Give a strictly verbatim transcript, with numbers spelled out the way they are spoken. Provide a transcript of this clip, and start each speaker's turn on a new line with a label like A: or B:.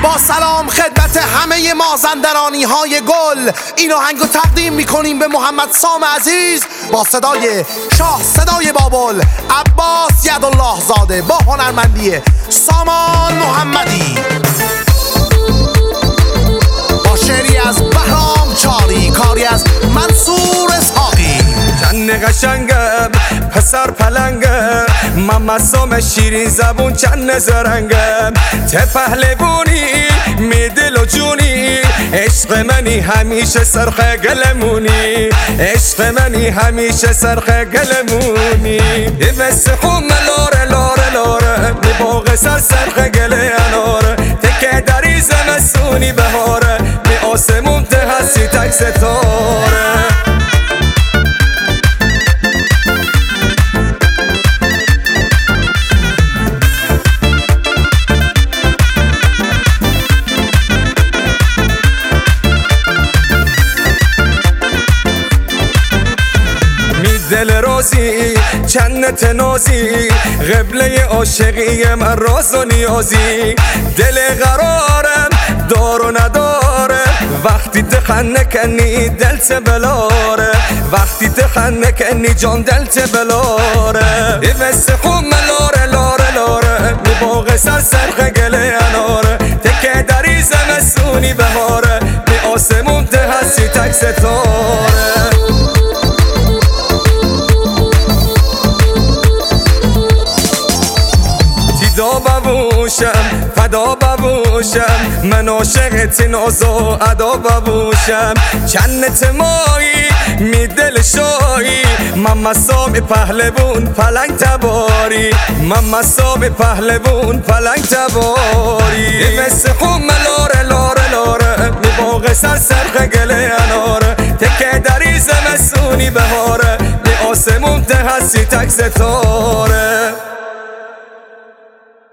A: با سلام خدمت همه مازندرانی های گل، این آهنگو تقدیم میکنیم به محمد سام عزیز با صدای شاه صدای بابل عباس یدالله زاده با هنرمندی سامان محمدی، با شعری از بهرام چاری، کاری از منصور اسحاقی.
B: چند قشنگم پسر پلنگم، محمد سام شیرین زبون چند زرنگم، ته پهلوونی می دل و جونی، عشق منی همیشه سرخ گلمونی، عشق منی همیشه سرخ گلمونی. مثل خوم لاره لاره لاره می باغ سر سرخ گله اناره، تکه دری زمستونی بهاره، می آسمون ته هستی تک ستاره. دل رازی جنت نازی، قبله عاشقی من راز و نیازی، دل قرارم دار و نداره، وقتی دخن نکنی دلت بلاره، وقتی دخن نکنی جان دلت بلاره. مثل خوم لاره لاره لاره می باغ سر سرخ گله اناره، تکه دری زمستونی بهاره، می آسمون ته هستی تک ستاره. فدا ببوشم فدا ببوشم، من عاشقت ناز و ادا ببوشم، جنت مایی می دل شایی، محمد سام پهلوون پلنگ تباری، محمد سام پهلوون پلنگ تباری. مثل خوم لاره لاره لاره می باغ سر سرخ گله اناره، تکه دری زمستونی بهاره، می آسمون ته هستی تک ستاره.